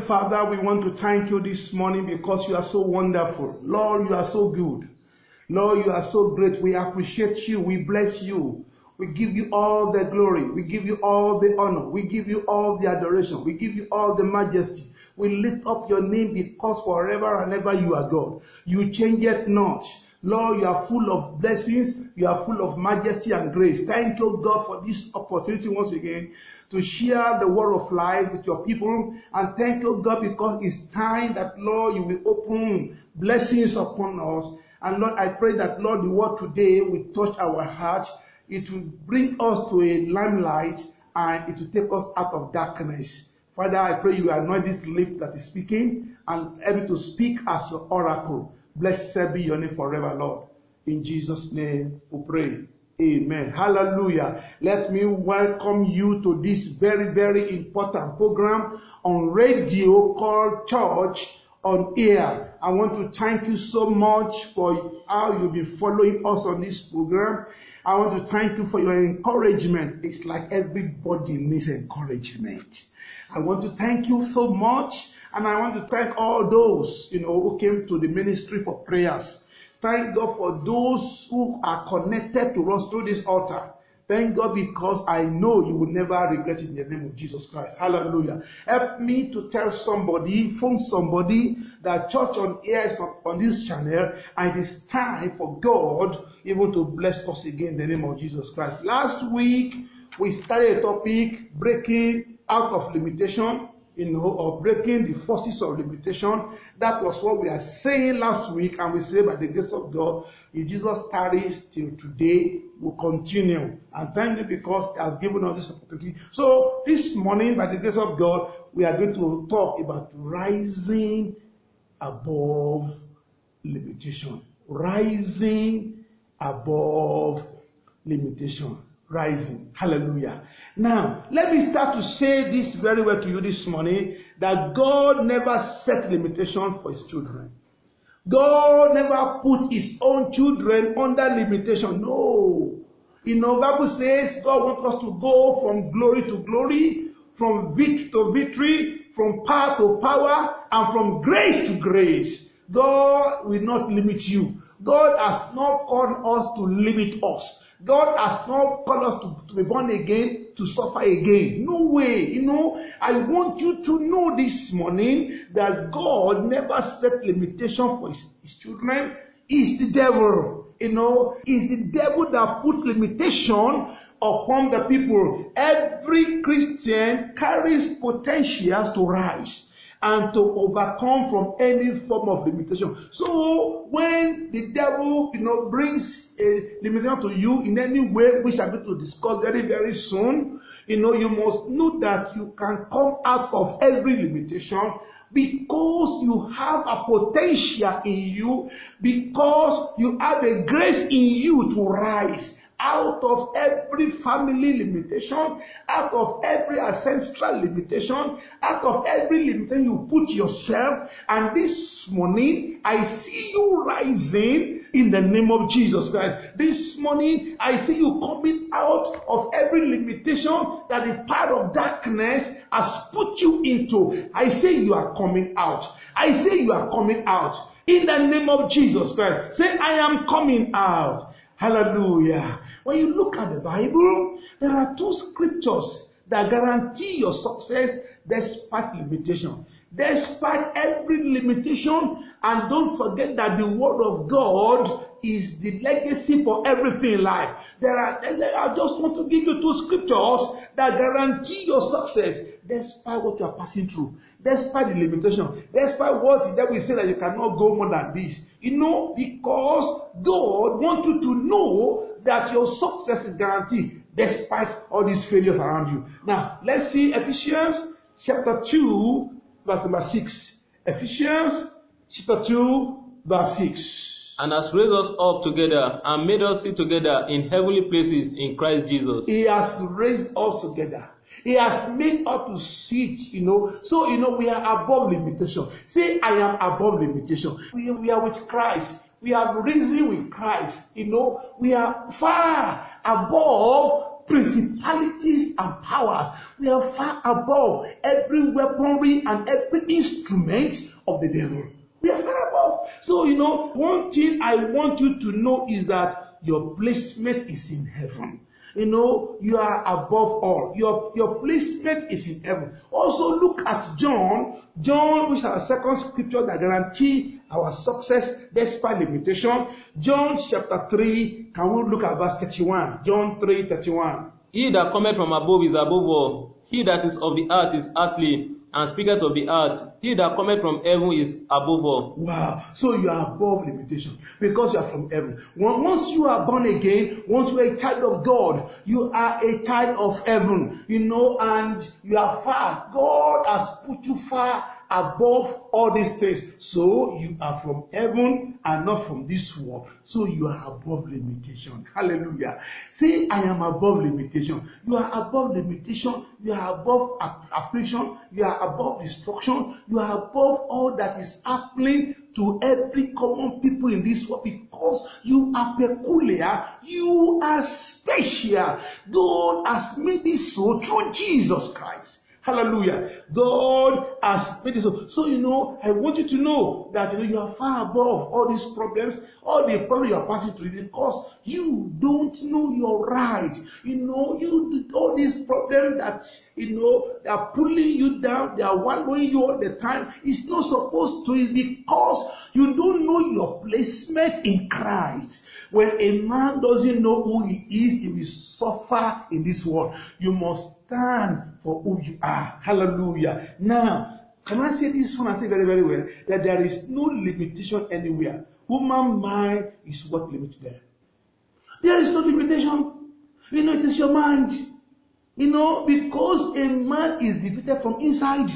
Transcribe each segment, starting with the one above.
Father, we want to thank you this morning because you are so wonderful. Lord, you are so good. Lord, you are so great. We appreciate you. We bless you. We give you all the glory. We give you all the honor. We give you all the adoration. We give you all the majesty. We lift up your name because forever and ever you are God. You change it not. Lord, you are full of blessings. You are full of majesty and grace. Thank you, God, for this opportunity once again to share the word of life with your people. And thank you, God, because it's time that, Lord, you will open blessings upon us. And Lord, I pray that, Lord, the word today will touch our hearts. It will bring us to a limelight and it will take us out of darkness. Father, I pray you anoint this lip that is speaking and able to speak as your oracle. Blessed be your name forever, Lord. In Jesus' name we pray. Amen. Hallelujah. Let me welcome you to this very, very important program on radio called Church on Air. I want to thank you so much for how you've been following us on this program. I want to thank you for your encouragement. It's like everybody needs encouragement. I want to thank you so much, and I want to thank all those, who came to the ministry for prayers. Thank God for those who are connected to us through this altar. Thank God because I know you will never regret it in the name of Jesus Christ. Hallelujah. Help me to tell somebody, phone somebody, that Church on Air is on this channel, and it is time for God even to bless us again in the name of Jesus Christ. Last week, we started a topic, breaking out of limitation, or breaking the forces of limitation. That was what we are saying last week, and we say by the grace of God, if Jesus tarries till today, we'll continue. And thank you because He has given us this opportunity. So this morning, by the grace of God, we are going to talk about rising above limitation. Rising above limitation. Rising. Hallelujah. Now, let me start to say this very well to you this morning, that God never set limitation for His children. God never put His own children under limitation. No. Bible says God wants us to go from glory to glory, from victory to victory, from power to power, and from grace to grace. God will not limit you. God has not called us to limit us. God has not called us to be born again, to suffer again. No way. I want you to know this morning that God never set limitation for his children. It's the devil. It's the devil that put limitation upon the people. Every Christian carries potential to rise and to overcome from any form of limitation. So when the devil, brings a limitation to you in any way, which I'm going to discuss very, very soon, you must know that you can come out of every limitation because you have a potential in you, because you have a grace in you to rise out of every family limitation, out of every ancestral limitation, out of every limitation you put yourself. And this morning, I see you rising in the name of Jesus Christ. This morning, I see you coming out of every limitation that the power of darkness has put you into. I say you are coming out. I say you are coming out. In the name of Jesus Christ. Say, I am coming out. Hallelujah. When you look at the Bible, there are two scriptures that guarantee your success despite limitation. Despite every limitation, and don't forget that the Word of God is the legacy for everything in life. I just want to give you two scriptures that guarantee your success despite what you are passing through, despite the limitation, despite what the devil say that you cannot go more than this. Because God wants you to know that your success is guaranteed despite all these failures around you. Now, let's see Ephesians chapter 2, verse number 6. Ephesians chapter 2, verse 6. And has raised us up together and made us sit together in heavenly places in Christ Jesus. He has raised us together. He has made us to sit, So, we are above limitation. Say, I am above limitation. We are with Christ. We have risen with Christ. We are far above principalities and powers. We are far above every weaponry and every instrument of the devil. We are far above. So, one thing I want you to know is that your placement is in heaven. You are above all. Your placement is in heaven. Also look at John, which is our second scripture that guarantee our success despite limitation. John chapter 3, can we look at verse 31? John 3:31. He that cometh from above is above all. He that is of the earth is earthly, and speaketh of the earth. He that cometh from heaven is above all. Wow. So you are above limitation because you are from heaven. Once you are born again, once you are a child of God, you are a child of heaven, and you are far. God has put you far above all these things. So you are from heaven and not from this world. So you are above limitation. Hallelujah. Say, I am above limitation. You are above limitation. You are above affliction. You are above destruction. You are above all that is happening to every common people in this world because you are peculiar. You are special. God has made it so through Jesus Christ. Hallelujah. God has made it so. So, I want you to know that, you are far above all these problems, all the problems you are passing through because you don't know your right. All these problems that, they are pulling you down, they are wallowing you all the time. It's not supposed to be because you don't know your placement in Christ. When a man doesn't know who he is, he will suffer in this world. You must stand for who you are. Hallelujah. Now, can I say this one? I say very, very well, that there is no limitation anywhere. Human mind is what limits them. There is no limitation. It is your mind. Because a man is defeated from inside.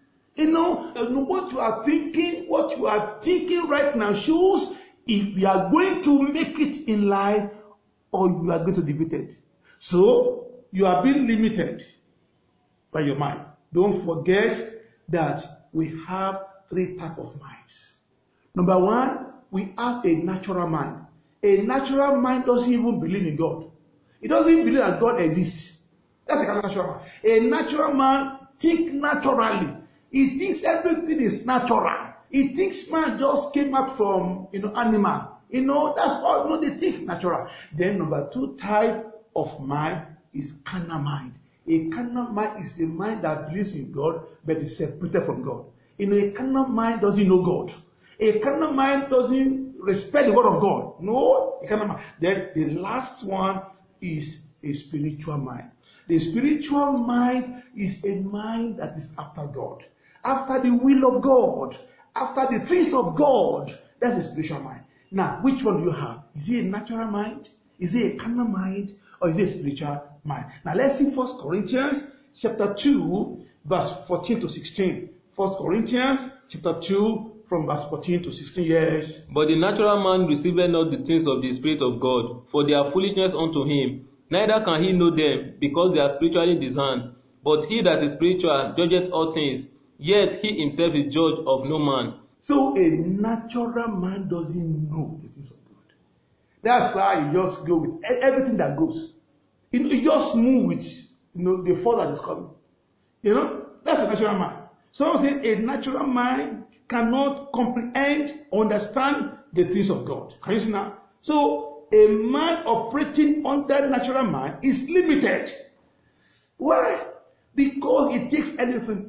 What you are thinking right now shows if you are going to make it in life or you are going to defeat it. So, you are being limited by your mind. Don't forget that we have 3 types of minds. Number 1, we have a natural mind. A natural mind doesn't even believe in God. It doesn't even believe that God exists. That's a natural mind. A natural man thinks naturally. He thinks everything is natural. He thinks man just came out from animal. That's all. They think natural. Then number 2 type of mind is carnal mind. A carnal mind is a mind that believes in God but is separated from God. A carnal mind doesn't know God. A carnal mind doesn't respect the word of God. No, a carnal mind. Then the last one is a spiritual mind. The spiritual mind is a mind that is after God, after the will of God, after the things of God. That's a spiritual mind. Now, which one do you have? Is it a natural mind? Is it a carnal mind? Or is it a spiritual mind? Now let's see 1 Corinthians chapter 2, verse 14 to 16. 1 Corinthians chapter 2, from verse 14 to 16. Yes. But the natural man receiveth not the things of the Spirit of God, for they are foolishness unto him. Neither can he know them, because they are spiritually discerned. But he that is spiritual judgeth all things, yet he himself is judge of no man. So a natural man doesn't know the things of God. That's why you just go with everything that goes. You just move with the fall that is coming. That's a natural mind. Some say a natural mind cannot comprehend, understand the things of God. Can you see now? So a man operating under natural mind is limited. Why? Because it takes anything.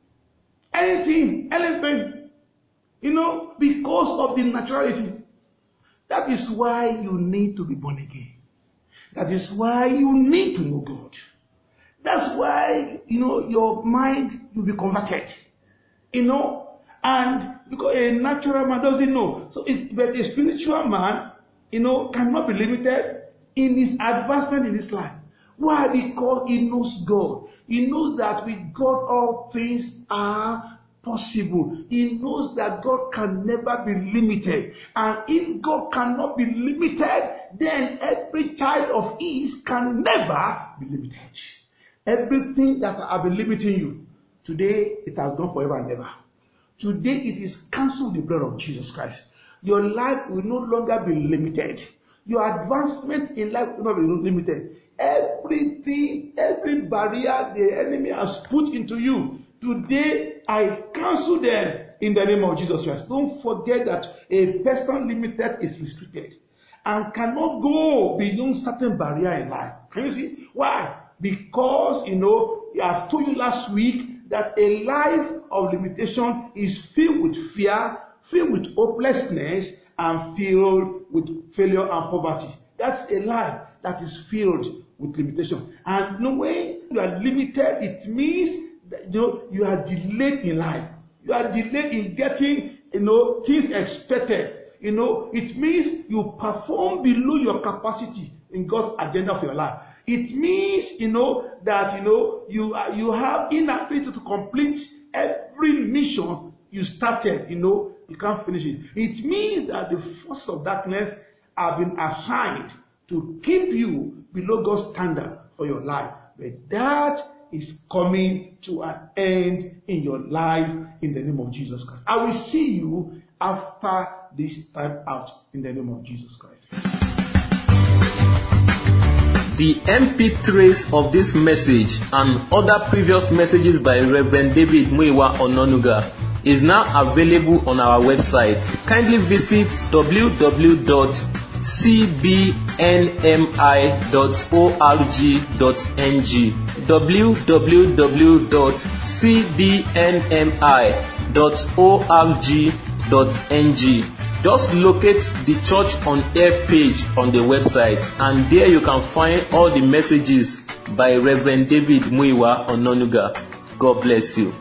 Because of the naturality. That is why you need to be born again. That is why you need to know God. That's why, your mind will be converted. And because a natural man doesn't know. But a spiritual man, cannot be limited in his advancement in this life. Why? Because he knows God. He knows that with God all things are possible. He knows that God can never be limited. And if God cannot be limited, then every child of his can never be limited. Everything that has been limiting you, today it has gone forever and ever. Today it is cancelled with the blood of Jesus Christ. Your life will no longer be limited. Your advancement in life will not be limited. Everything, every barrier the enemy has put into you, today I cancel them in the name of Jesus Christ. Don't forget that a person limited is restricted and cannot go beyond certain barrier in life. Can you see? Why? Because, I have told you last week that a life of limitation is filled with fear, filled with hopelessness, and filled with failure and poverty. That's a life that is filled with limitation. And when you are limited, it means that, you are delayed in life. You are delayed in getting, things expected. It means you perform below your capacity in God's agenda for your life. It means, that, you have inability to complete every mission you started, you can't finish it. It means that the forces of darkness have been assigned to keep you below God's standard for your life. But that is coming to an end in your life in the name of Jesus Christ. I will see you after this time out in the name of Jesus Christ. The MP3s of this message and other previous messages by Reverend David Muyiwa Ononuga is now available on our website. Kindly visit www.cdnmi.org.ng www.cdnmi.org.ng. Just locate the Church on Air page on the website, and there you can find all the messages by Reverend David Muyiwa Ononuga. God bless you.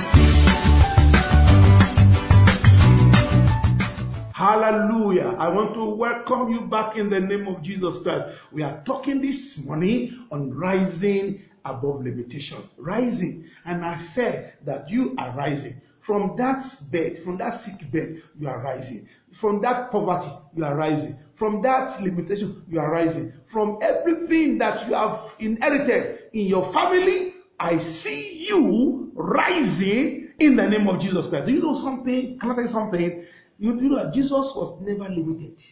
Hallelujah. I want to welcome you back in the name of Jesus Christ. We are talking this morning on rising above limitation. Rising. And I said that you are rising. From that bed, from that sick bed, you are rising. From that poverty, you are rising. From that limitation, you are rising. From everything that you have inherited in your family, I see you rising in the name of Jesus Christ. Do you know something? Can I tell you something? You know that Jesus was never limited.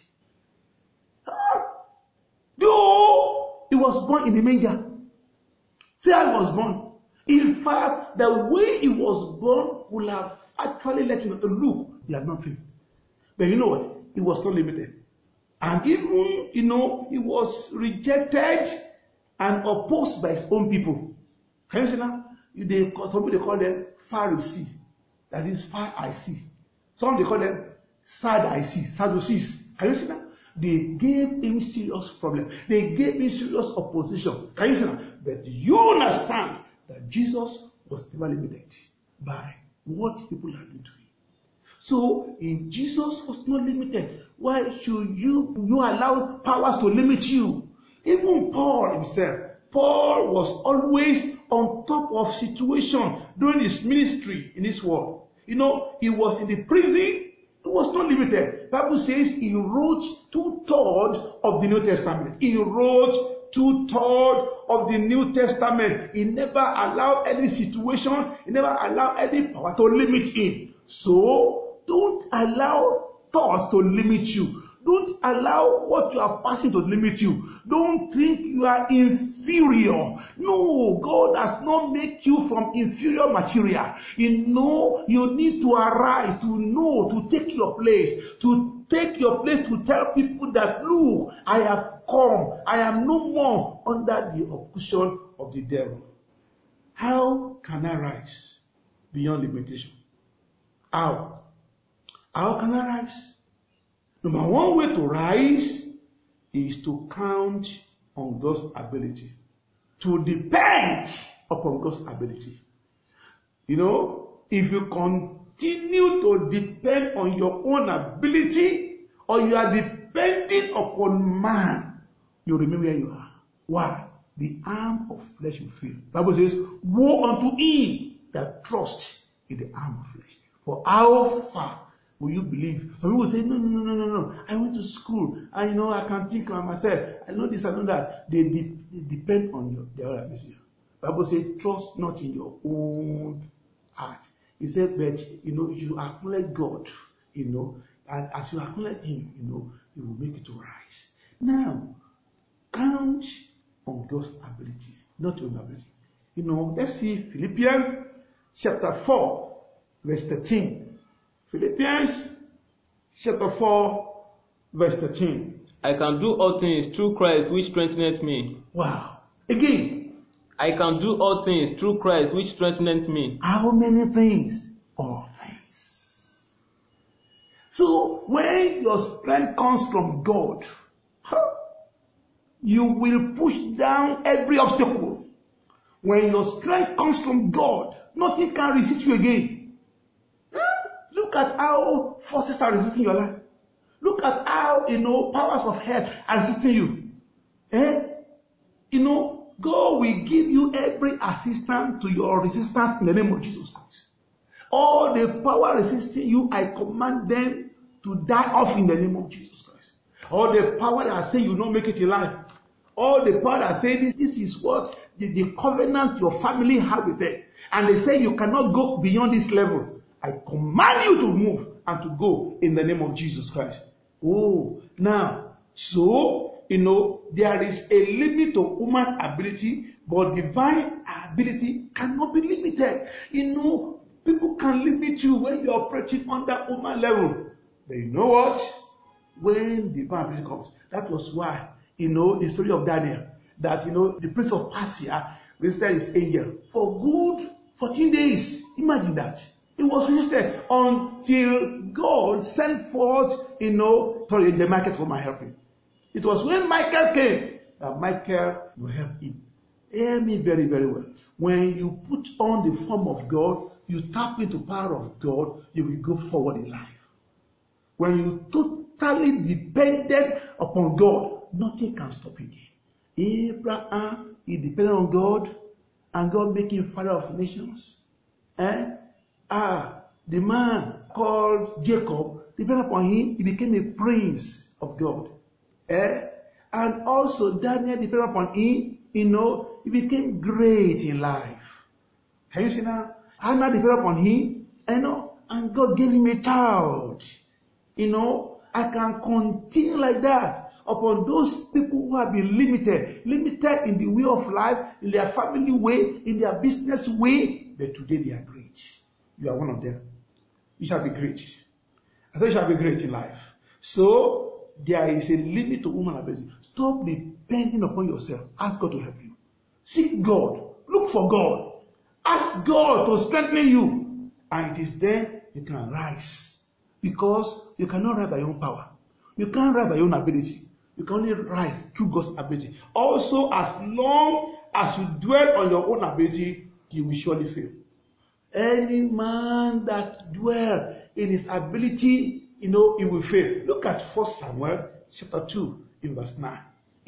Though he was born in the manger. See how he was born. In fact, the way he was born will have actually let you know, look, you are nothing. But you know what? He was not limited. And even, he was rejected and opposed by his own people. Can you see now? Some people they call them Pharisees. That is far I see. Some they call them sad I see, Sadducees. Can you see that? They gave him serious problem. They gave him serious opposition. Can you see that? But you understand that Jesus was never limited by what people are doing to him. So if Jesus was not limited, why should you allow powers to limit you? Even Paul himself. Paul was always on top of situation during his ministry in this world. He was in the prison. He was not limited. Bible says he wrote 2/3 of the New Testament. He wrote 2/3 of the New Testament. He never allowed any situation, he never allowed any power to limit him. So, don't allow thoughts to limit you. Don't allow what you are passing to limit you. Don't think you are inferior. No, God has not made you from inferior material. You need to arise, to take your place, to tell people that, look, I have come. I am no more under the oppression of the devil. How can I rise beyond limitation? How can I rise? Number one way to rise is to count on God's ability, to depend upon God's ability. If you continue to depend on your own ability, or you are depending upon man, you remain where you are. Why? The arm of flesh will fail. The Bible says, woe unto him that trust in the arm of flesh. For how far will you believe? Some people say, no. I went to school. I can think of myself. I know this, I know that. They depend on their own ability. The Bible says, trust not in your own heart. He said, but you acknowledge God, and as you acknowledge him, he will make you to rise. Now, count on God's ability, not your ability. Let's see Philippians chapter 4, verse 13. Philippians chapter 4, verse 13. I can do all things through Christ which strengtheneth me. Wow. Again. I can do all things through Christ which strengtheneth me. How many things? All things. So when your strength comes from God, you will push down every obstacle. When your strength comes from God, nothing can resist you again. Look at how forces are resisting your life. Look at how, powers of hell are resisting you. God will give you every assistance to your resistance in the name of Jesus Christ. All the power resisting you, I command them to die off in the name of Jesus Christ. All the power that are saying you don't make it in life. All the power that say this is what the covenant your family have with them. And they say you cannot go beyond this level. I command you to move and to go in the name of Jesus Christ. Oh, now, so, there is a limit to human ability, but divine ability cannot be limited. People can limit you when you're operating on that human level. But you know what? When divine ability comes, that was why, the story of Daniel, that, the prince of Persia resisted his angel for good 14 days. Imagine that. It was resisted until God sent forth, the Michael to come and help him. It was when Michael came that Michael will help him. Hear me very, very well. When you put on the form of God, you tap into the power of God, you will go forward in life. When you totally dependent upon God, nothing can stop you. Abraham, he depended on God, and God made him father of nations. The man called Jacob, depended upon him, he became a prince of God. And also Daniel, depended upon him, he became great in life. Can you see now? Hannah depended upon him, and God gave him a child. I can continue like that upon those people who have been limited in the way of life, in their family way, in their business way, but today they are great. You are one of them. You shall be great. I said you shall be great in life. So, there is a limit to human ability. Stop depending upon yourself. Ask God to help you. Seek God. Look for God. Ask God to strengthen you. And it is then you can rise. Because you cannot rise by your own power. You can't rise by your own ability. You can only rise through God's ability. Also, as long as you dwell on your own ability, you will surely fail. Any man that dwells in his ability, he will fail. Look at 1 Samuel chapter 2 in verse 9.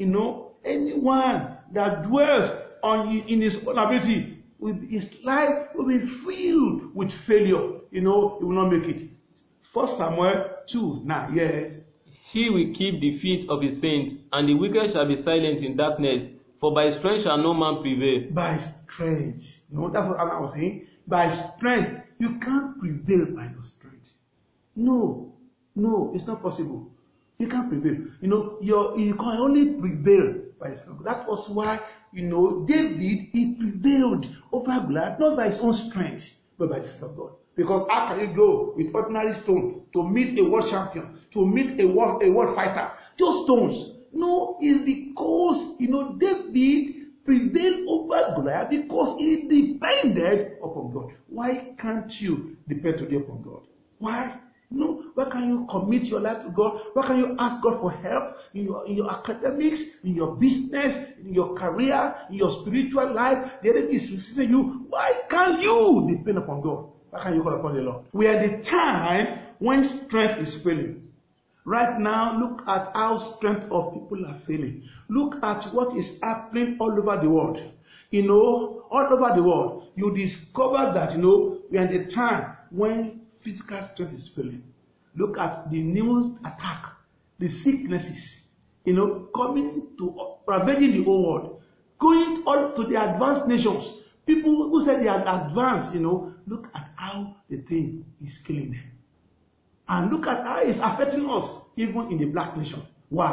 Anyone that dwells in his own ability, his life will be filled with failure. He will not make it. 1 Samuel 2 9, yes. He will keep the feet of his saints, and the wicked shall be silent in darkness, for by strength shall no man prevail. By strength. That's what Anna was saying. By strength. You can't prevail by your strength. No, it's not possible. You can't prevail. You can only prevail by the strength. That was why, David, he prevailed over Goliath, not by his own strength, but by the strength of God. Because how can you go with ordinary stone to meet a world champion, to meet a world fighter? Just stones. No, it's because, David prevailed over Goliath because he depended upon God. Why can't you depend today upon God? Why? Why can't you commit your life to God? Why can't you ask God for help in your academics, in your business, in your career, in your spiritual life? The enemy is resisting you. Why can't you depend upon God? Why can't you call upon the Lord? We are at the time when strength is failing. Right now, look at how strength of people are failing. Look at what is happening all over the world. All over the world, you discover that, we are at the time when physical strength is failing. Look at the new attack, the sicknesses, coming to ravaging the whole world, going all to the advanced nations. People who say they are advanced, look at how the thing is killing them. And look at how it's affecting us, even in the black nation. Why?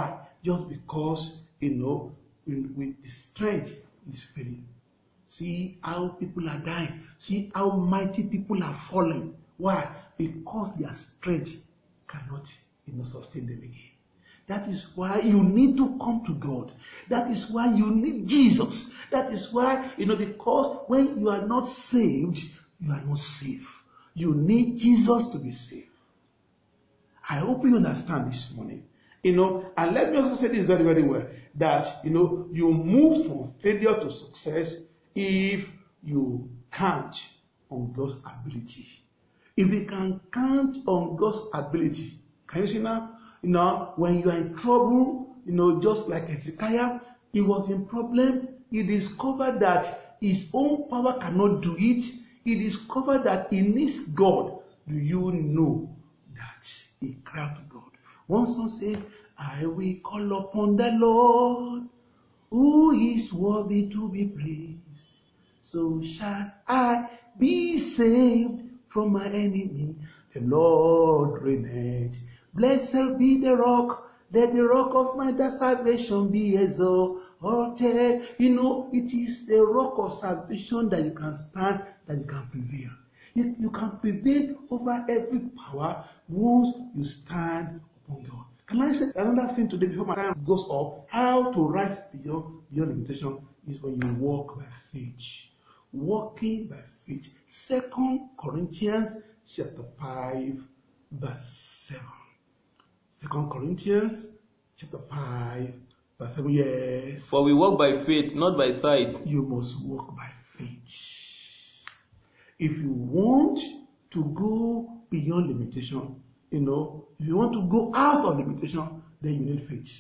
just because, with the strength is failing. See how people are dying. See how mighty people are falling. Why? Because their strength cannot, sustain them again. That is why you need to come to God. That is why you need Jesus. That is why, because when you are not saved, you are not safe. You need Jesus to be saved. I hope you understand this morning. And let me also say this very, very well, that, you move from failure to success if you count on God's ability. If you can count on God's ability, can you see now? When you are in trouble, just like Hezekiah, he was in problem. He discovered that his own power cannot do it. He discovered that he needs God. Do you know that he cried to God? One song says, I will call upon the Lord, who is worthy to be praised. So shall I be saved from my enemy. The Lord reigneth. Blessed be the rock. Let the rock of my salvation be exalted. It is the rock of salvation that you can stand, that you can prevail. You can prevail over every power once you stand upon God. Can I say another thing today before my time goes up? How to rise beyond limitation is when you walk by faith. Walking by faith. 2 Corinthians chapter 5 verse 7. 2 Corinthians chapter 5 verse 7. Yes. For we walk by faith, not by sight. You must walk by faith. If you want to go beyond limitation, if you want to go out of limitation, then you need faith.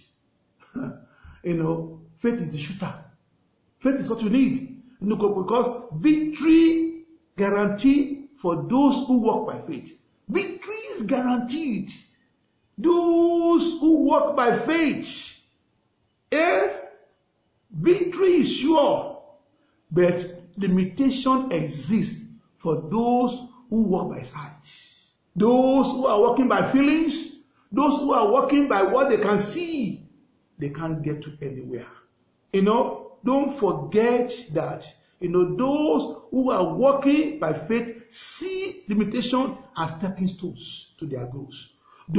Faith is the shooter. Faith is what you need. Because victory guaranteed for those who walk by faith. Victory is guaranteed. Those who walk by faith, victory is sure, but limitation exists for those who walk by sight. Those who are walking by feelings, those who are walking by what they can see, they can't get to anywhere. Don't forget that, those who are walking by faith see limitation as stepping stones to their goals.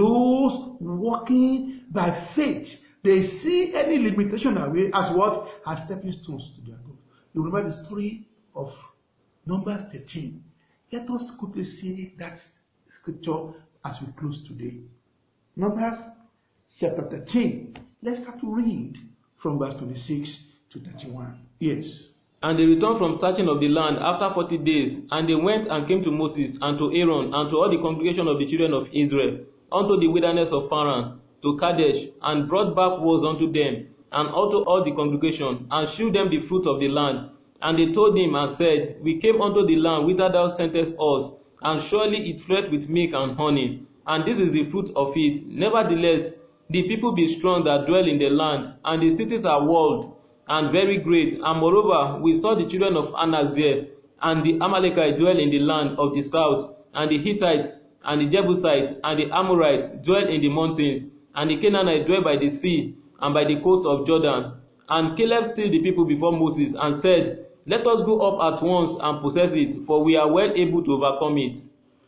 Those walking by faith, they see any limitation away as what? As stepping stones to their goals. You remember the story of Numbers 13. Let us quickly see that scripture as we close today. Numbers chapter 13. Let's start to read from verse 26 to 31. Yes. And they returned from searching of the land after 40 days, and they went and came to Moses and to Aaron and to all the congregation of the children of Israel unto the wilderness of Paran, to Kadesh, and brought back words unto them, and unto all the congregation, and shewed them the fruit of the land. And they told him and said, We came unto the land whither thou sentest us, and surely it floweth with milk and honey, and this is the fruit of it. Nevertheless, the people be strong that dwell in the land, and the cities are walled, and very great. And moreover, we saw the children of Anak there, and the Amalekites dwell in the land of the south, and the Hittites, and the Jebusites, and the Amorites dwell in the mountains, and the Canaanites dwell by the sea, and by the coast of Jordan. And Caleb stilled the people before Moses, and said, Let us go up at once and possess it, for we are well able to overcome it.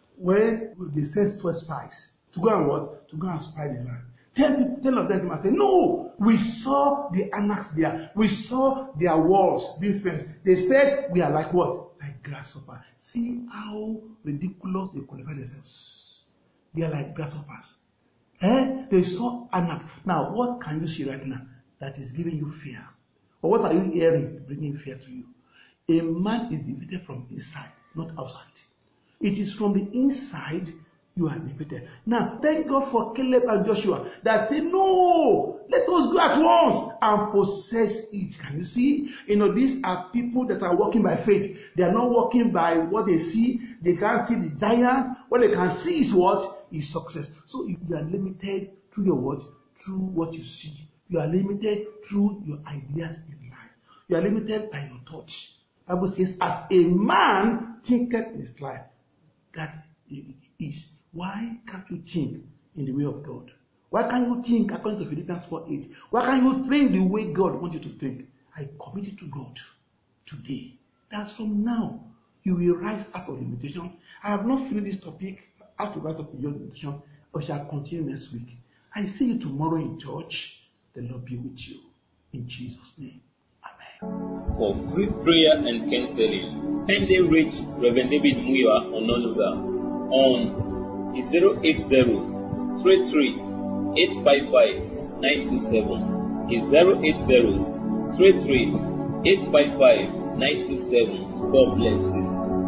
When they sent 12 spies to go and what? To go and spy the land. 10 of them and say, No, we saw the Anaks there. We saw their walls being fenced. They said, We are like what? Like grasshopper. See how ridiculous they qualify themselves. They are like grasshoppers. They saw Anak. Now, what can you see right now that is giving you fear? Or what are you hearing bringing fear to you? A man is defeated from inside, not outside. It is from the inside you are defeated. Now, thank God for Caleb and Joshua that say, No, let us go at once and possess it. Can you see? These are people that are walking by faith. They are not walking by what they see. They can't see the giant. What they can see is what? Is success. So if you are limited through your what? Through what you see. You are limited through your ideas in life. You are limited by your thoughts. The Bible says, as a man thinketh in his life, that it is. Why can't you think in the way of God? Why can't you think according to Philippians 4:8? Why can't you think the way God wants you to think? I commit it to God today. That's from now. You will rise out of limitation. I have not finished this topic. I have to rise up beyond limitation. We shall continue next week. I see you tomorrow in church. The Lord be with you. In Jesus' name. Amen. For free prayer and counseling, kindly reach Reverend David Muyiwa Ononuga on 080-33-855-927. 080-33-855-927. God bless you.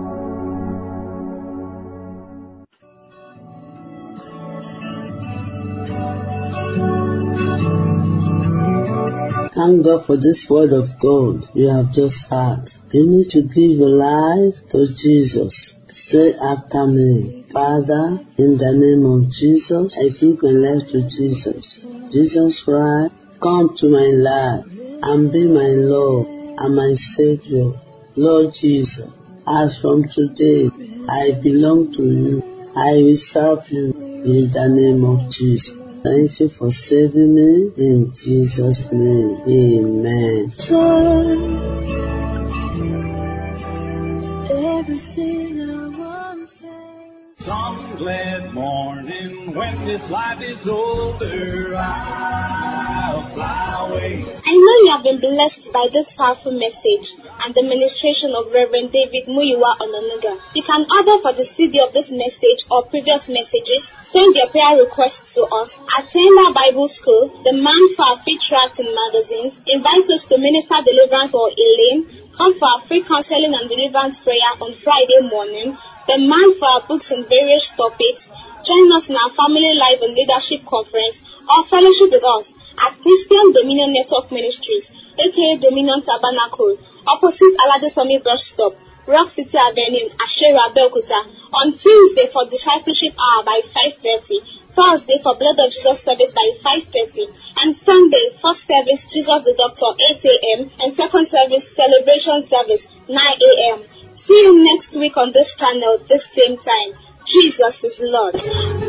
Thank God for this word of God you have just heard. You need to give your life to Jesus. Say after me, Father, in the name of Jesus, I give my life to Jesus. Jesus Christ, come to my life and be my Lord and my Savior. Lord Jesus, as from today, I belong to you. I will serve you in the name of Jesus. Thank you for saving me in Jesus' name. Amen. Everything I want to say. Some glad morning when this life is over, I'll fly away. I know you have been blessed by this powerful message and the ministration of Reverend David Muyiwa Ononuga. You can order for the CD of this message or previous messages. Send your prayer requests to us. Attend Bible School, the Man for Our Faith Tracts and Magazines. Invite us to minister deliverance or Elaine. Come for our free counseling and deliverance prayer on Friday morning. The Man for Our Books and various topics. Join us in our Family Life and Leadership Conference or fellowship with us at Christian Dominion Network Ministries, aka Dominion Tabernacle, opposite Aladesomi Bus Stop, Rock City Avenue, Ashera, Belkuta, on Tuesday for Discipleship Hour by 5:30, Thursday for Blood of Jesus service by 5:30, and Sunday, first service Jesus the Doctor 8 a.m. and second service Celebration service 9 a.m. See you next week on this channel, this same time. Jesus is Lord.